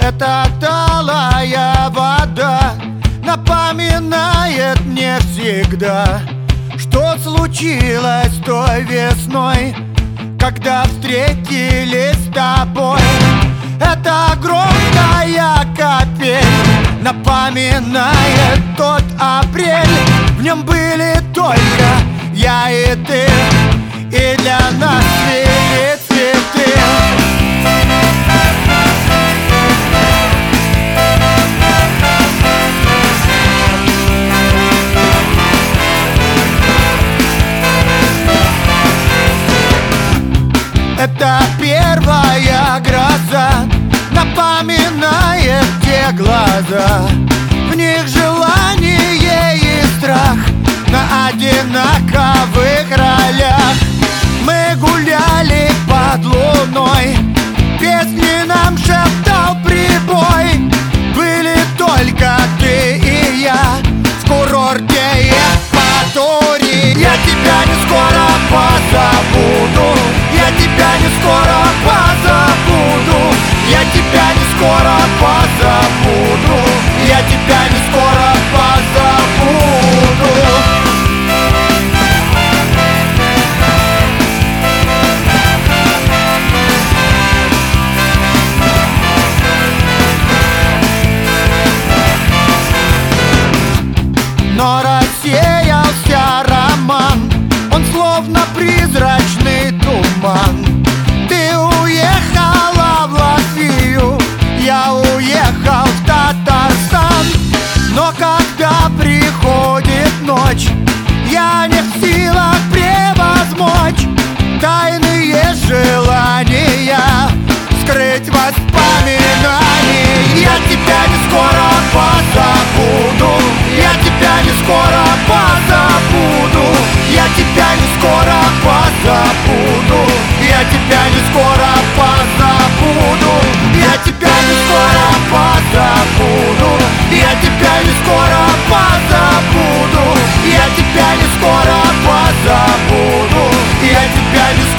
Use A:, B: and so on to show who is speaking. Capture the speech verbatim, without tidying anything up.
A: Эта талая вода напоминает мне всегда, что случилось той весной, когда встретились с тобой. Эта огромная капель напоминает тот апрель. В нем были только я и ты, и для нас цвели цветы. Это первая гроза напоминает те глаза. В них желание и страх на одинаковых ролях. Мы гуляли под луной, песни нам шептал прибой. Были только ты и я в курорте Евпатории. Я тебя не скоро позабуду, я тебя не скоро позабуду, я тебя не скоро позабуду, я тебя не скоро позабуду. Но рассеялся роман, он словно призрачный туман. Ты уехала в Латвию, я уехал в Татарстан. Но когда приходит ночь, я не в силах превозмочь тайные желания, скрыть воспоминания. Я тебя не скоро позабуду, я тебя не скоро позабуду, я тебя не скоро позабуду, я тебя не скоро позабуду, я тебя не скоро позабуду, я тебя не скоро позабуду, я тебя не скоро позабуду, я тебя не скоро